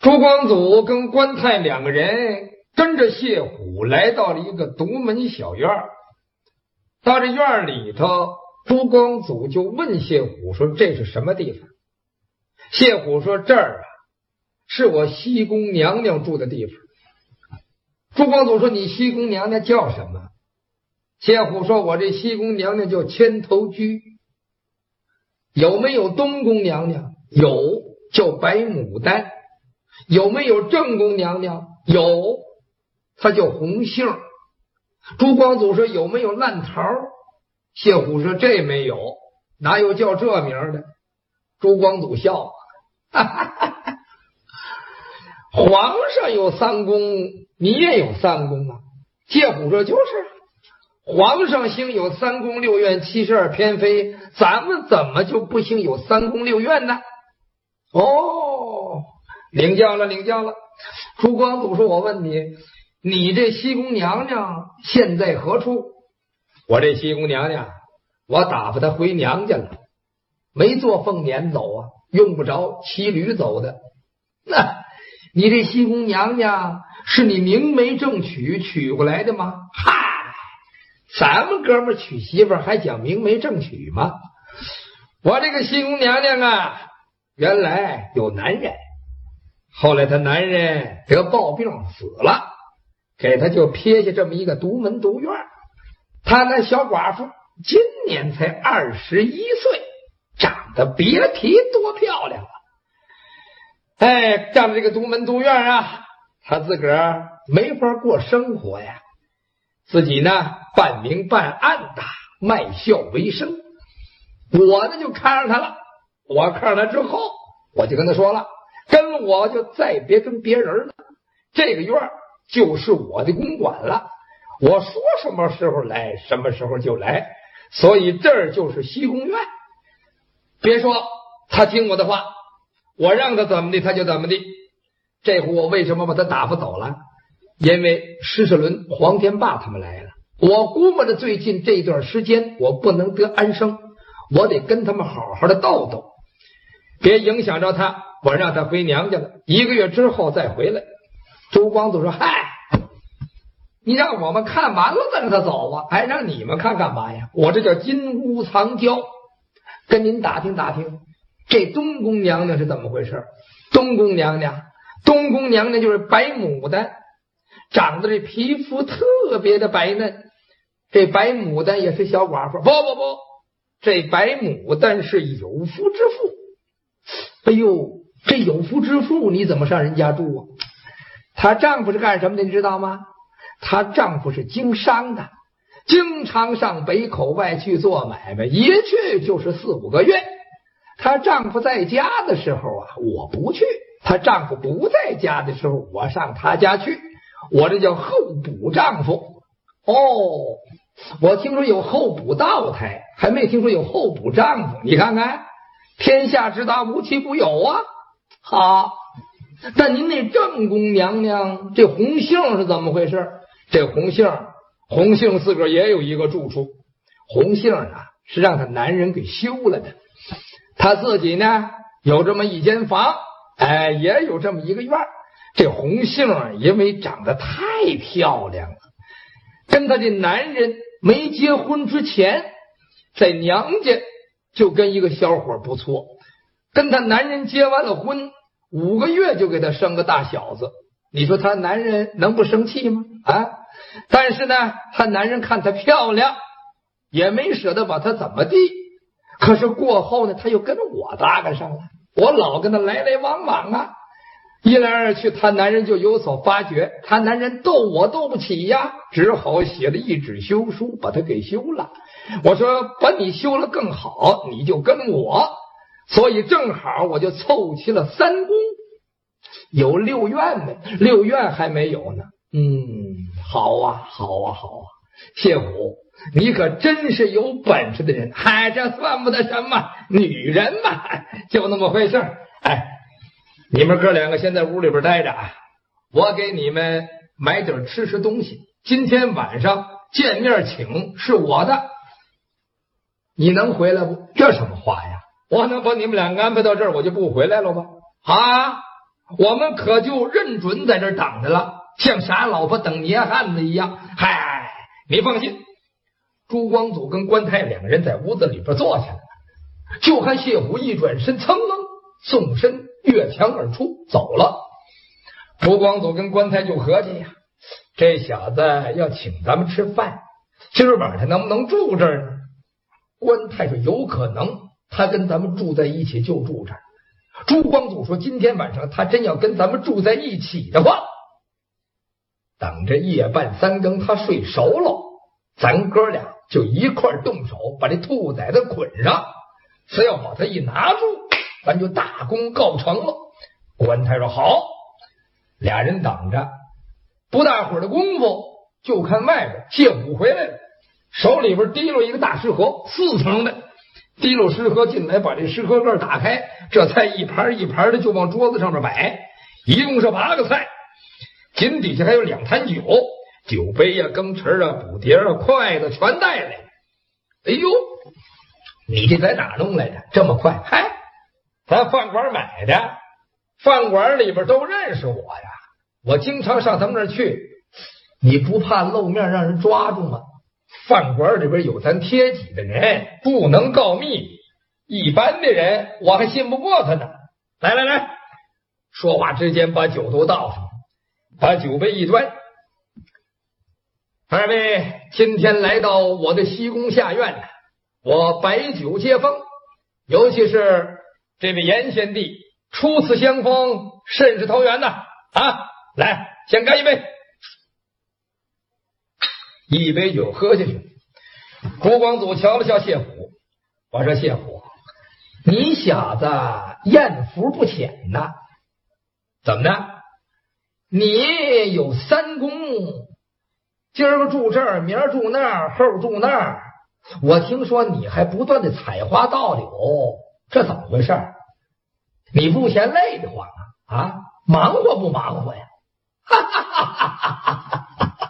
朱光祖跟关泰两个人跟着谢虎来到了一个独门小院，到这院里头，朱光祖就问谢虎说：“这是什么地方？”谢虎说：“这儿啊，是我西宫娘娘住的地方。”朱光祖说：“你西宫娘娘叫什么？”谢虎说：“我这西宫娘娘叫千头居。”有没有东宫娘娘？有，叫白牡丹。有没有正宫娘娘？有，她叫红杏。朱光祖说：“有没有烂桃？”谢虎说：“这没有，哪有叫这名的？”朱光祖笑哈哈哈，皇上有三宫，你也有三宫啊？谢虎说：“就是，皇上兴有三宫六院72偏妃，咱们怎么就不兴有三宫六院呢？”哦，领教了，领教了。朱光祖说：“我问你，你这西宫娘娘现在何处？”我这西宫娘娘，我打发她回娘家了，没坐凤辇走啊，用不着骑驴走的。你这西宫娘娘是你明媒正娶过来的吗？嗨，咱们哥们娶媳妇还讲明媒正娶吗？我这个西宫娘娘啊，原来有男人，后来她男人得暴病死了，给她就撇下这么一个独门独院。她那小寡妇今年才21岁，长得别提多漂亮了。仗着这个独门独院啊，她自个儿没法过生活呀，自己呢半明半暗的卖笑为生。我呢就看上她了，我看上她之后，我就跟她说了，跟我就再别跟别人了，这个院就是我的公馆了，我说什么时候来什么时候就来，所以这儿就是西宫院。别说他听我的话，我让他怎么的他就怎么的。这回我为什么把他打发走了？因为施世伦、黄天霸他们来了，我估摸着最近这段时间我不能得安生，我得跟他们好好的斗斗，别影响着他，我让他回娘家了，1个月之后再回来。朱光祖说：“嗨，你让我们看完了再让他走啊，还让你们看干嘛呀？我这叫金屋藏娇。跟您打听打听，这东宫娘娘是怎么回事？东宫娘娘就是白牡丹，长得这皮肤特别的白嫩。这白牡丹也是小寡妇，不，这白牡丹是有夫之妇。哎呦，这有夫之妇你怎么上人家住啊？她丈夫是干什么的你知道吗？她丈夫是经商的，经常上北口外去做买卖，一去就是4、5个月。她丈夫在家的时候啊，我不去；她丈夫不在家的时候，我上她家去。我这叫候补丈夫。哦，我听说有候补道台，还没听说有候补丈夫。你看看，天下之大无奇不有啊！好，但您那正宫娘娘这红杏是怎么回事？这红杏自个儿也有一个住处。红杏啊，是让她男人给休了的。她自己呢，有这么一间房，也有这么一个院。这红杏啊，因为长得太漂亮了，跟她这男人没结婚之前，在娘家就跟一个小伙不错，跟她男人结完了婚，5个月就给她生个大小子。你说她男人能不生气吗？但是呢，她男人看她漂亮，也没舍得把她怎么地。可是过后呢，她又跟我搭上了，我老跟她来来往往啊，一来二去，她男人就有所发觉，她男人斗我斗不起呀，只好写了一纸休书把她给休了。我说把你休了更好，你就跟我，所以正好我就凑齐了3宫，有6院呢，6院还没有呢。好啊，谢虎，你可真是有本事的人。这算不得什么，女人嘛，就那么回事。你们哥2个先在屋里边待着，我给你们买点吃东西。今天晚上见面请是我的，你能回来不？这什么话呀？我能把你们2个安排到这儿，我就不回来了吧？ 我们可就认准在这儿等着了，像傻老婆等年汉子一样。嗨，你放心。朱光祖跟关泰两人在屋子里边坐下来了，就看谢虎一转身，噌楞纵身越墙而出走了。朱光祖跟关泰就合计呀，这小子要请咱们吃饭，今儿晚上能不能住这儿呢？关泰说有可能，他跟咱们住在一起就住这儿。朱光祖说今天晚上他真要跟咱们住在一起的话，等着夜半三更他睡熟了，咱哥俩就一块动手把这兔崽子捆上，只要把他一拿住，咱就大功告成了。关泰说好。俩人等着，不大会儿的功夫，就看外边谢虎回来了，手里边提溜一个大食盒，4层的，提溜食盒进来，把这食盒盖打开，这菜一盘一盘的就往桌子上面摆，一共是8个菜，井底下还有2坛酒，酒杯呀、羹匙啊、补碟啊、筷子全带来了。哎呦，你这在哪弄来的？这么快？嗨，咱饭馆买的，饭馆里边都认识我呀，我经常上他们那儿去。你不怕露面让人抓住吗？饭馆里边有咱贴己的人，不能告密，一般的人我还信不过他呢。来来来，说话之间把酒都倒上，把酒杯一端。二位今天来到我的西宫下院，我摆酒接风，尤其是这位严贤弟初次相逢，甚是投缘呐！啊，来，先干一杯。一杯酒喝下去，朱光祖瞧了瞧谢虎，我说谢虎，你小子艳福不浅呐。怎么呢？你有3公，今儿个住这儿，明儿住那儿，后住那儿。我听说你还不断的采花盗柳，这怎么回事？你不嫌累得慌啊？啊，忙活不忙活呀？哈哈哈哈哈哈！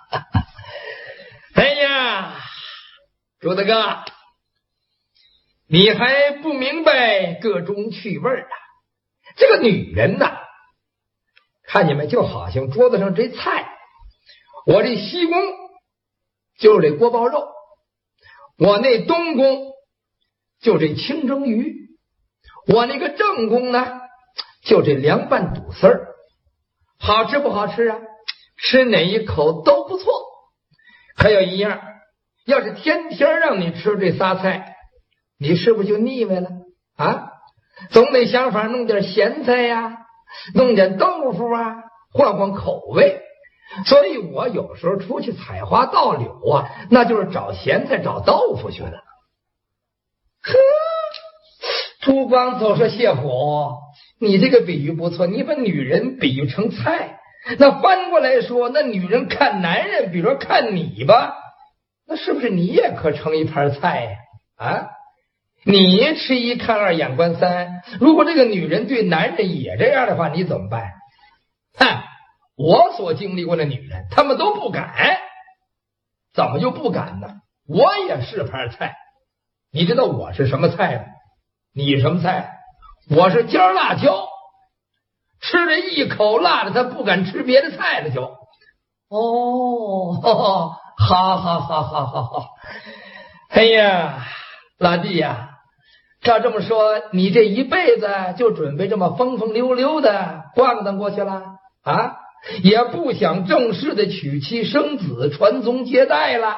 哎呀，朱大哥，你还不明白个中趣味啊！这个女人呐，看见没，就好像桌子上这菜，我这西宫就是这锅包肉，我那东宫就这清蒸鱼，我那个正宫呢就这凉拌肚丝儿。好吃不好吃啊？吃哪一口都不错。可有一样，要是天天让你吃这仨菜，你是不是就腻歪了啊？总得想法弄点咸菜呀，弄点豆腐啊，换换口味。所以我有时候出去采花盗柳啊，那就是找咸菜找豆腐去了。呵，朱光祖说谢虎，你这个比喻不错，你把女人比喻成菜，那翻过来说，那女人看男人，比如说看你吧，那是不是你也可成一盘菜呀？啊，你吃1看2眼观3，如果这个女人对男人也这样的话，你怎么办？哼，我所经历过的女人，她们都不敢。怎么就不敢呢？我也是盘菜。你知道我是什么菜吗？你什么菜？我是尖辣椒。吃了一口辣的，他不敢吃别的菜了就。哦，好好好好好好。哎呀，老弟呀，照这么说，你这一辈子就准备这么风风溜溜的晃荡过去了啊？也不想正式的娶妻生子、传宗接代了。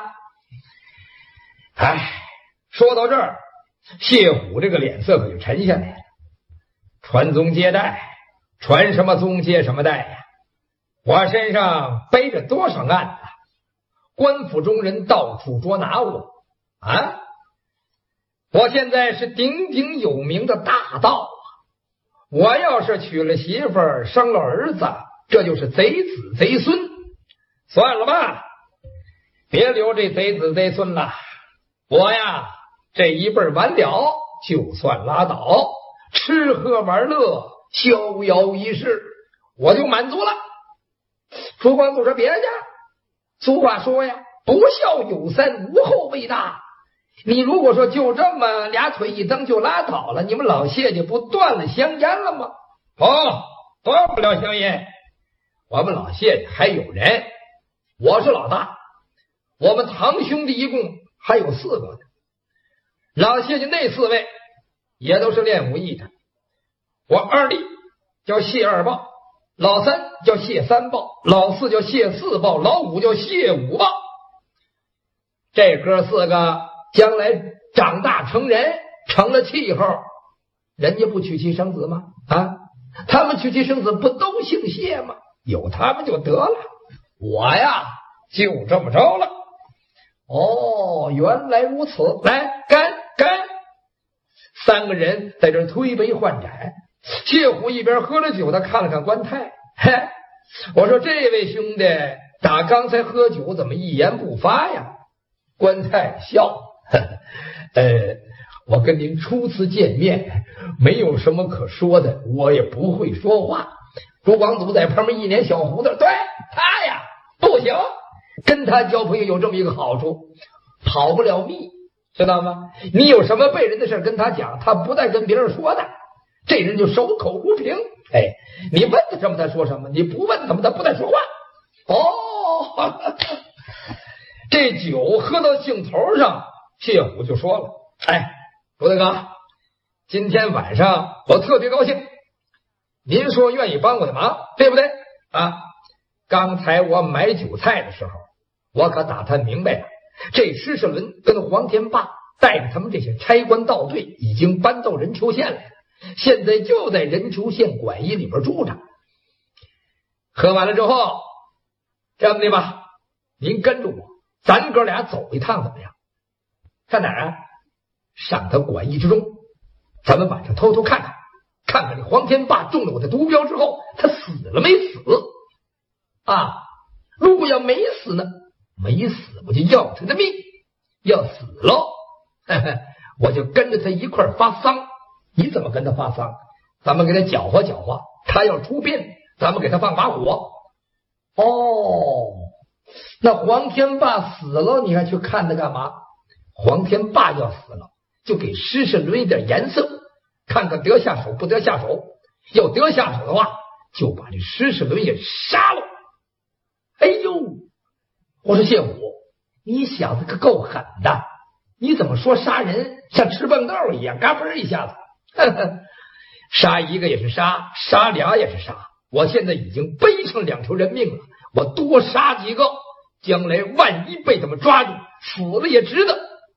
哎，说到这儿，谢虎这个脸色可就沉下来了。传宗接代，传什么宗接什么代呀？我身上背着多少案子，官府中人到处捉拿我啊！我现在是鼎鼎有名的大盗啊！我要是娶了媳妇儿，生了儿子，这就是贼子贼孙。算了吧，别留这贼子贼孙了。我呀，这一辈完了，就算拉倒，吃喝玩乐，逍遥一世，我就满足了。朱光祖说别介，俗话说呀，不孝有三，无后为大。你如果说就这么俩腿一蹬就拉倒了，你们老谢家不断了香烟了吗？哦， 多不了乡音。我们老谢家还有人，我是老大，我们堂兄弟一共还有4个呢。老谢家那4位也都是练武艺的。我二弟叫谢二豹，老三叫谢三豹，老四叫谢四豹，老五叫谢五豹。这哥4个将来长大成人，成了气候，人家不娶妻生子吗？啊，他们娶妻生子不都姓谢吗？有他们就得了。我呀就这么着了。哦，原来如此，来干！3个人在这推杯换盏。谢虎一边喝了酒，他看了看关太，我说这位兄弟打刚才喝酒怎么一言不发呀？关太笑，我跟您初次见面，没有什么可说的，我也不会说话。朱广祖在旁边一脸小胡子，对他呀不行，跟他交朋友有这么一个好处，跑不了密，知道吗？你有什么背人的事跟他讲，他不带跟别人说的，这人就守口如瓶。你问他什么他说什么，你不问什么他不带说话。这酒喝到兴头上，谢虎就说了，朱大哥，今天晚上我特别高兴，您说愿意帮我的忙，对不对啊？刚才我买酒菜的时候，我可打探明白了，这施世伦跟黄天霸带着他们这些差官盗队已经搬到任丘县来了，现在就在任丘县馆驿里边住着。喝完了之后，这样的吧，您跟着我，咱哥俩走一趟怎么样？上哪儿啊？上他馆驿之中，咱们晚上偷偷看看这黄天霸中了我的毒镖之后，他死了没死啊？如果要没死呢？没死我就要他的命，要死了我就跟着他一块发丧。你怎么跟他发丧？咱们给他搅和搅和，他要出殡，咱们给他放把火。那黄天霸死了，你还去看他干嘛？黄天霸要死了，就给施世伦一点颜色，看看得下手不得下手。要得下手的话，就把这施世伦也杀了。我说谢虎，你小子可够狠的，你怎么说杀人像吃棒豆一样，嘎嘣一下子杀一个也是杀，杀俩也是杀。我现在已经背上2条人命了，我多杀几个，将来万一被他们抓住，死了也值得。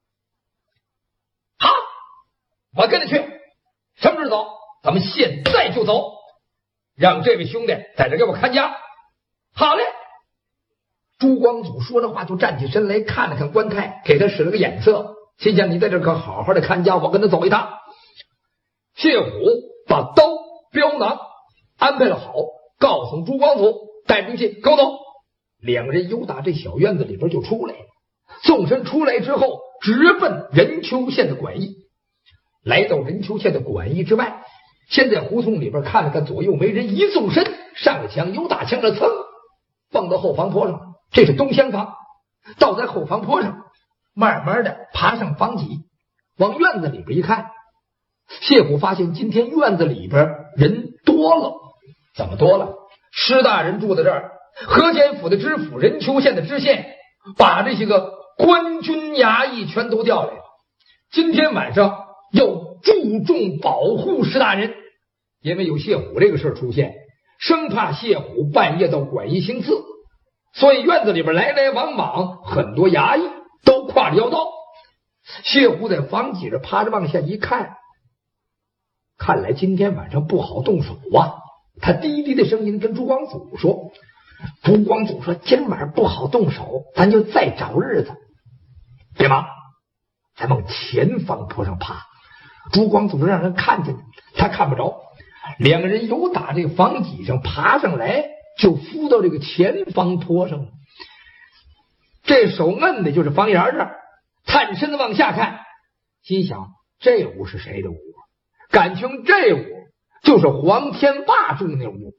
好，我跟着去，什么时候走？咱们现在就走，让这位兄弟在这给我看家。好嘞。朱光祖说着话就站起身来，看了看关太，给他使了个眼色，心想你在这可好好的看家，我跟他走一趟。谢虎把刀镖囊安排了好，告诉朱光祖带兵器跟我走。2人由打这小院子里边就出来了，纵身出来之后，直奔任丘县的馆驿。来到任丘县的馆驿之外，先在胡同里边看了看左右没人，一纵身上了墙，由打枪了，噌放到后房坡上。这是东厢房，倒在后房坡上，慢慢的爬上房脊，往院子里边一看，谢虎发现今天院子里边人多了。怎么多了？施大人住在这儿，河间府的知府，任丘县的知县，把这些个官军衙役全都调来了。今天晚上要注重保护施大人，因为有谢虎这个事出现，生怕谢虎半夜到馆驿行刺，所以院子里边来来往往很多衙役都挎着腰刀。谢虎在房脊着趴着往下一看，看来今天晚上不好动手啊。他低低的声音跟朱光祖说，朱光祖说今晚不好动手，咱就再找日子。别忙，咱往前方坡上爬。朱光祖让人看见了，他看不着。2个人由打这个房脊上爬上来，就扶到这个前方坡上了。这手摁的就是房檐这儿，探身子往下看，心想这屋是谁的屋？感情这屋就是黄天霸住的那屋。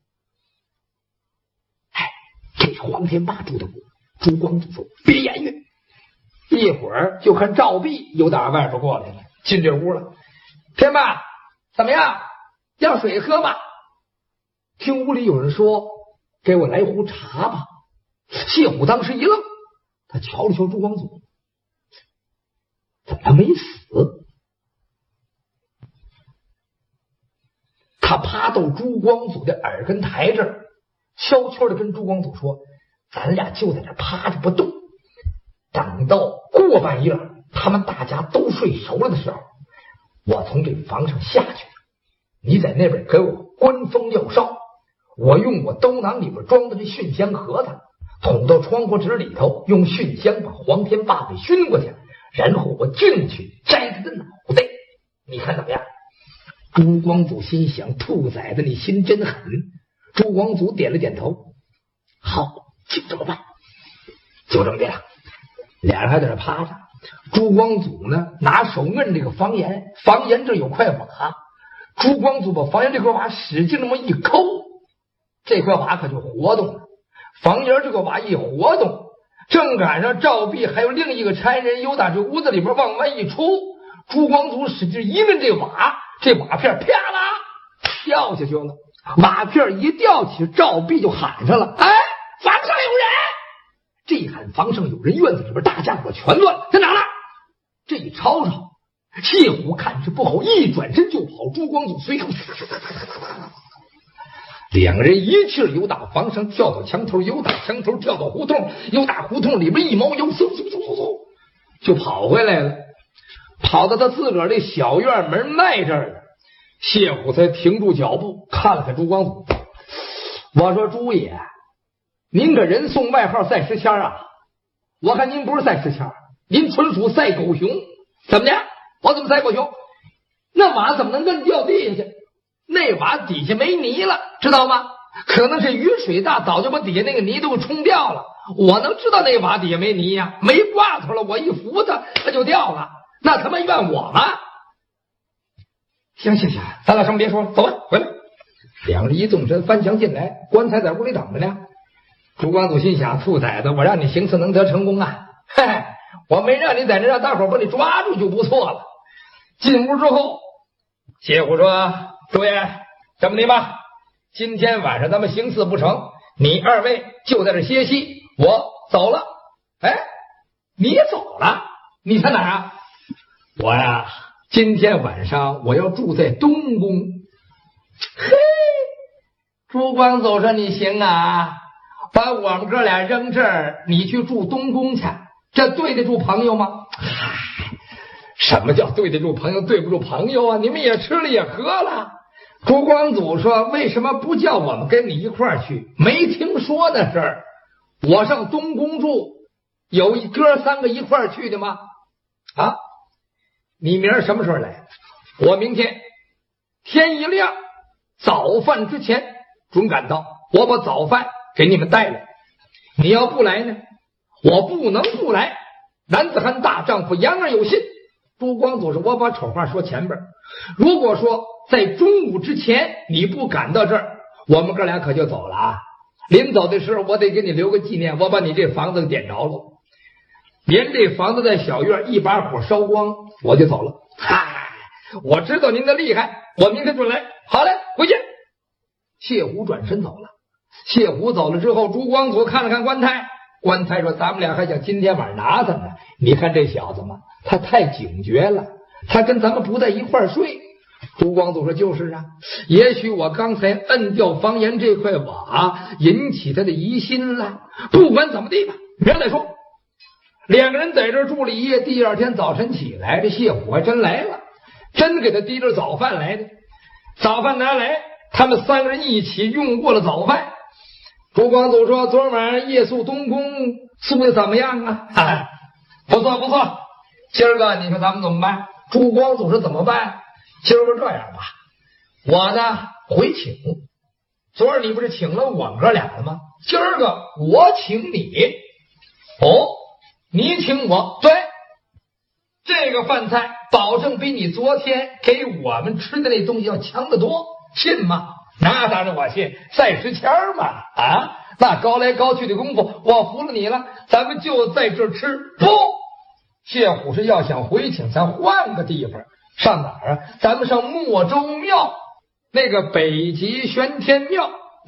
这是黄天霸住的屋。朱光祖说别言语。一会儿就看赵壁又打外边过来了，进这屋了。天霸怎么样？要水喝吗？ 听屋里有人说给我来壶茶吧。谢虎当时一愣，他瞧了瞧朱光祖，怎么没死？他趴到朱光祖的耳根台这儿，悄悄的跟朱光祖说，咱俩就在这趴着不动，等到过半夜他们大家都睡熟了的时候，我从这房上下去，你在那边给我关风撂哨，我用我兜囊里边装的这熏香盒子捅到窗户纸里头，用熏香把黄天霸给熏过去，然后我进去摘他的脑袋，你看怎么样？朱光祖心想，兔崽子你心真狠。朱光祖点了点头，好，就这么办。就这么的了，俩人还在这趴着。朱光祖呢，拿手摁这个房檐，房檐这有块瓦，朱光祖把房檐这块瓦使劲那么一抠，这块瓦可就活动了。房檐这个瓦一活动，正赶上赵壁还有另一个差人由打这屋子里边往外一出，朱光祖使劲一摁这瓦，这瓦片啪啦掉下去了。瓦片一掉起，赵壁就喊上了：“哎，房上有人！”这一喊房上有人，院子里边大家伙全乱了，在哪呢？这一吵吵，谢虎看是不好，一转身就跑，朱光祖随后两个人一气儿由打房上跳到墙头，由打墙头跳到胡同，由打胡同里边一猫腰，嗖嗖嗖嗖嗖就跑回来了，跑到他自个儿这小院门外这儿了。谢虎才停住脚步，看了看朱光祖，我说朱爷，您给人送外号赛时迁啊？我看您不是赛时迁，您纯属赛狗熊。怎么的？我怎么赛狗熊？那瓦怎么能跟掉地下去？那瓦底下没泥了，知道吗？可能是雨水大，早就把底下那个泥都冲掉了。我能知道那瓦底下没泥呀？没挂头了，我一扶它，它就掉了。那他妈怨我吗？行，咱俩什么别说了，走吧，回来。两人一纵身翻墙进来，棺材在屋里等着呢。朱光祖心想，兔崽子，我让你行刺能得成功啊！嘿，我没让你在这，让大伙把你抓住就不错了。进屋之后，谢虎说：“诸位，这么的吧，今天晚上咱们行刺不成，你二位就在这歇息，我走了。”哎，你走了？你在哪儿啊？我呀，今天晚上我要住在东宫。嘿，朱光祖说：“你行啊，把我们哥俩扔这儿，你去住东宫去，这对得住朋友吗？”嗨，什么叫对得住朋友，对不住朋友啊？你们也吃了也喝了。朱光祖说：“为什么不叫我们跟你一块儿去？没听说那事儿。我上东宫住，有一哥三个一块儿去的吗？啊，你明儿什么时候来？我明天天一亮，早饭之前准赶到，我把早饭给你们带来。你要不来呢，我不能不来。男子汉大丈夫，言而有信。”朱光祖说：“我把丑话说前边，如果说在中午之前你不赶到这儿，我们哥俩可就走了啊！临走的时候，我得给你留个纪念，我把你这房子给点着了，连这房子在小院一把火烧光，我就走了。嗨，我知道您的厉害，我明天就来。好嘞，回见。”谢虎转身走了。谢虎走了之后，朱光祖看了看棺材，棺材说：“咱们俩还想今天晚上拿他呢。你看这小子嘛，他太警觉了，他跟咱们不在一块儿睡。”朱光祖说：“就是啊，也许我刚才摁掉房檐这块瓦，引起他的疑心了。不管怎么地吧，明儿再说。”两个人在这儿住了一夜，第二天早晨起来，这谢虎还真来了，真给他提着早饭来的。早饭拿来，他们三个人一起用过了早饭。朱光祖说：“昨晚上夜宿东宫，宿的怎么样啊？”“不错不错。今儿个你说咱们怎么办？”朱光祖说：“怎么办？今儿个这样吧，我呢回请。昨儿你不是请了我们哥俩了吗？今儿个我请你。”“哦，你请我？”“对，这个饭菜保证比你昨天给我们吃的那东西要强得多，信吗？”“那当然我信，赛时迁嘛，啊，那高来高去的功夫，我服了你了。咱们就在这儿吃。”“不，谢虎是要想回请，咱换个地方。上哪儿啊？咱们上莫州庙，那个北极玄天庙，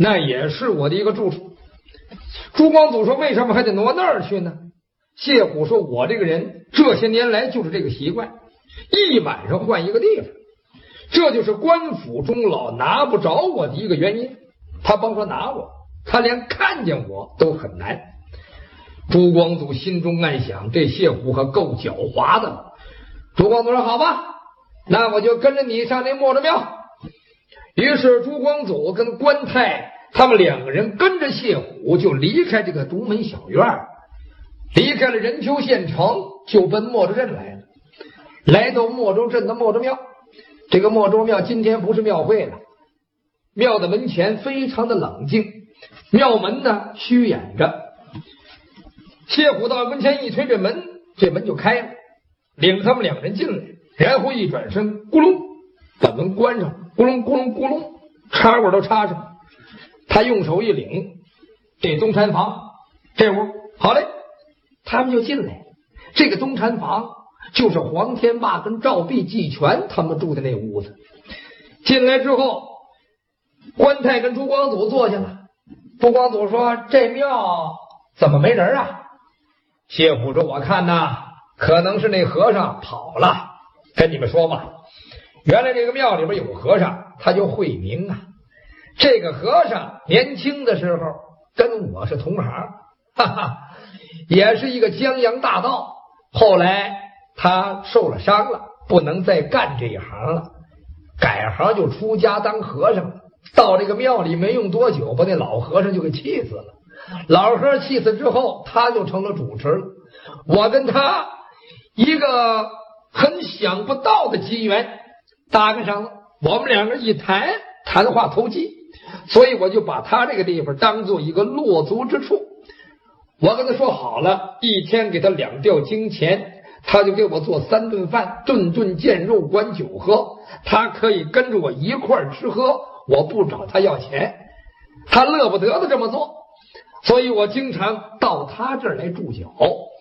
那也是我的一个住处。朱光祖说为什么还得挪那儿去呢？谢虎说我这个人这些年来就是这个习惯，一晚上换一个地方，这就是官府中老拿不着我的一个原因。他甭说拿我，他连看见我都很难。朱光祖心中暗想，这谢虎可够狡猾的。朱光祖说好吧，那我就跟着你上那墨着庙。于是朱光祖跟关泰他们两个人跟着谢虎就离开这个独门小院，离开了任丘县城，就奔墨州镇来了。来到墨州镇的墨州庙，这个墨州庙今天不是庙会了，庙的门前非常的冷静，庙门呢虚掩着。谢虎到门前一推这门就开了，领他们两人进来，然后一转身，咕隆把门关上，咕隆咕隆咕隆，插管都插上。他用手一领，这东禅房这屋好嘞，他们就进来。这个东禅房就是黄天霸跟赵弼、季全他们住的那屋子。进来之后，关泰跟朱光祖坐下了。朱光祖说这庙怎么没人啊？谢虎说我看呐，可能是那和尚跑了。跟你们说吧，原来这个庙里边有个和尚，他叫慧明啊。这个和尚年轻的时候跟我是同行，哈哈，也是一个江洋大盗。后来他受了伤了，不能再干这一行了，改行就出家当和尚了。到这个庙里没用多久，把那老和尚就给气死了。老和尚气死之后，他就成了主持了。我跟他一个很想不到的机缘搭个上了，我们两个一谈话投机，所以我就把他这个地方当做一个落足之处。我跟他说好了，一天给他2吊金钱，他就给我做3顿饭，顿顿见肉，管酒喝，他可以跟着我一块吃喝，我不找他要钱，他乐不得的这么做。所以我经常到他这儿来住脚。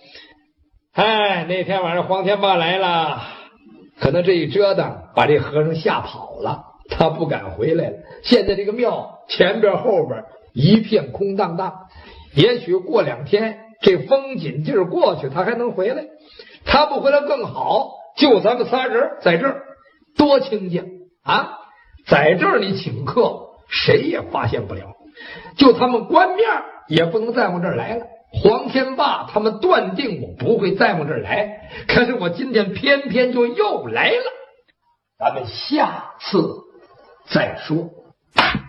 那天晚上黄天霸来了，可能这一折腾把这和尚吓跑了，他不敢回来了。现在这个庙前边后边一片空荡荡，也许过2天这风紧劲儿过去，他还能回来。他不回来更好，就咱们仨人在这儿多清静啊！在这儿你请客谁也发现不了，就他们官面也不能再往这儿来了。黄天霸他们断定我不会再往这儿来，可是我今天偏偏就又来了。咱们下次再说。